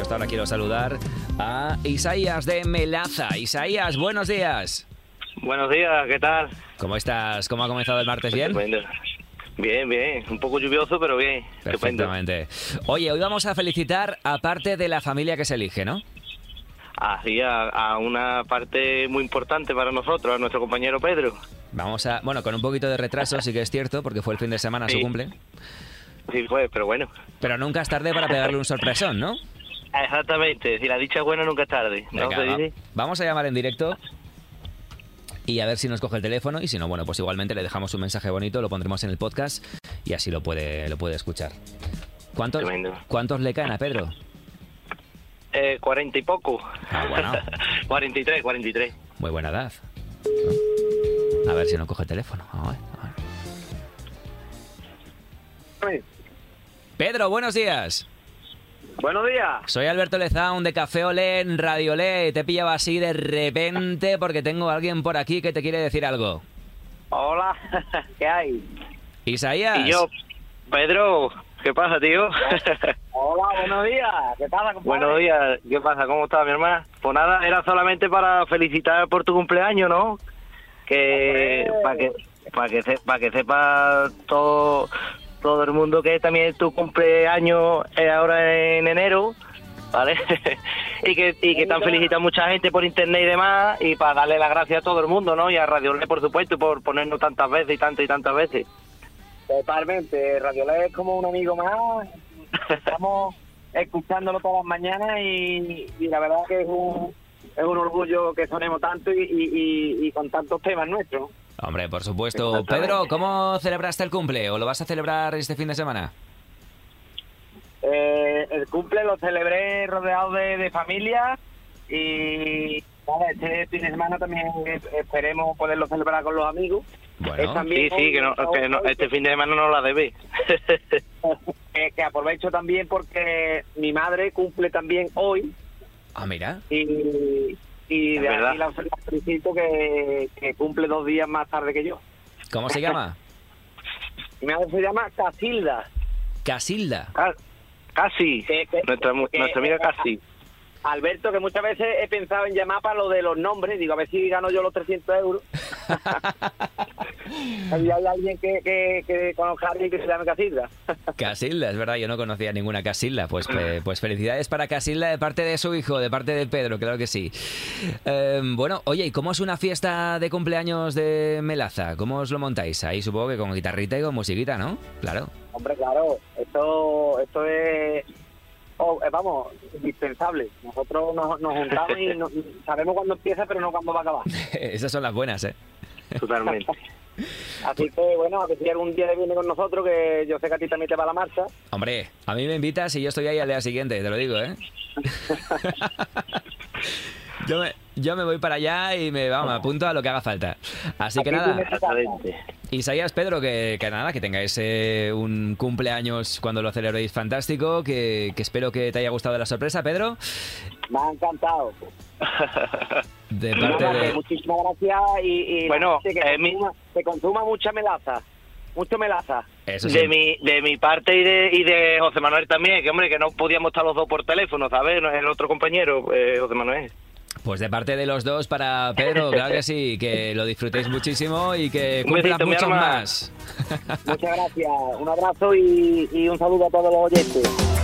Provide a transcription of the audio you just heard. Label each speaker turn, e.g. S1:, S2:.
S1: supuesto, ahora quiero saludar a Isaías de Melaza. Isaías, buenos días.
S2: Buenos días, ¿qué tal?
S1: ¿Cómo estás? ¿Cómo ha comenzado el martes? ¿Bien?
S2: Estupendo. Bien, bien. Un poco lluvioso, pero bien.
S1: Perfectamente. Oye, hoy vamos a felicitar a parte de la familia que se elige, ¿no?
S2: Así, a una parte muy importante para nosotros, a nuestro compañero Pedro.
S1: Vamos a... Bueno, con un poquito de retraso, sí que es cierto, porque fue el fin de semana su cumple.
S2: Sí, fue, pero bueno.
S1: Pero nunca es tarde para pegarle un sorpresón, ¿no?
S2: Exactamente. Si la dicha es buena, nunca es tarde. ¿No?
S1: Venga, vamos a llamar en directo y a ver si nos coge el teléfono, y si no, bueno, pues igualmente le dejamos un mensaje bonito, lo pondremos en el podcast y así lo puede escuchar. ¿Cuántos le caen a Pedro?
S2: 40 y poco.
S1: Ah, bueno.
S2: 43.
S1: Muy buena edad. A ver si nos coge el teléfono. A ver. Pedro, buenos días.
S2: Buenos días.
S1: Soy Alberto Lezaun de Café Olé en Radio Olé. Te pillaba así de repente porque tengo a alguien por aquí que te quiere decir algo.
S2: Hola, ¿qué hay?
S1: Isaías.
S2: Y yo, Pedro, ¿qué pasa, tío?
S3: Hola, buenos días. ¿Qué pasa, compadre?
S2: Buenos días, ¿qué pasa? ¿Cómo estás, mi hermana? Pues nada, era solamente para felicitar por tu cumpleaños, ¿no? Que para que sepa todo el mundo que también tu cumpleaños es ahora en enero, ¿vale? y que te han felicitado mucha gente por internet y demás, y para darle las gracias a todo el mundo, ¿no? Y a Radio Olé, por supuesto, por ponernos tantas veces y tantas veces.
S3: Totalmente, Radio Olé es como un amigo más. Estamos escuchándolo todas las mañanas y la verdad que es un orgullo que sonemos tanto y con tantos temas nuestros.
S1: Hombre, por supuesto. Pedro, ¿cómo celebraste el cumple? ¿O lo vas a celebrar este fin de semana?
S3: El cumple lo celebré rodeado de familia y nada, este fin de semana también esperemos poderlo celebrar con los amigos.
S1: Bueno,
S2: sí, que no, este fin de semana no la debe.
S3: Que aprovecho también porque mi madre cumple también hoy.
S1: Ah, mira.
S3: Y de aquí la felicito que cumple 2 días más tarde que yo.
S1: ¿Cómo se llama?
S3: Mi madre se llama Casilda.
S1: Casilda.
S2: Casi. Nuestra amiga Casi.
S3: Alberto, que muchas veces he pensado en llamar para lo de los nombres. Digo, a ver si gano yo los 300 euros. ¿Hay alguien que conozca a alguien que se llame Casilda?
S1: Casilda, es verdad, yo no conocía ninguna Casilda. Pues felicidades para Casilda de parte de su hijo, de parte de Pedro, claro que sí. Bueno, oye, ¿y cómo es una fiesta de cumpleaños de Melaza? ¿Cómo os lo montáis? Ahí supongo que con guitarrita y con musiquita, ¿no? Claro.
S3: Hombre, claro, esto es... vamos, indispensable. Nosotros nos juntamos y sabemos cuándo empieza, pero no cuándo va a acabar.
S1: Esas son las buenas, ¿eh?
S2: Totalmente.
S3: Así que, bueno, a ver si algún día viene con nosotros, que yo sé que a ti también te va la marcha.
S1: Hombre, a mí me invitas y yo estoy ahí al día siguiente, te lo digo, ¿eh? Yo me voy para allá y me apunto a lo que haga falta. Así que nada, Isaías, Pedro, que nada, que tengáis un cumpleaños cuando lo celebréis fantástico, que espero que te haya gustado la sorpresa, Pedro.
S3: Me ha encantado.
S1: De parte de...
S3: Muchísimas gracias y
S2: bueno,
S3: que consuma mucha melaza. Mucho melaza.
S1: Eso sí.
S2: De mi parte y de José Manuel también, que hombre, que no podíamos estar los dos por teléfono, ¿sabes? El otro compañero, José Manuel.
S1: Pues de parte de los dos para Pedro, claro que sí, que lo disfrutéis muchísimo y que cumplan muchos más.
S3: Muchas gracias, un abrazo y un saludo a todos los oyentes.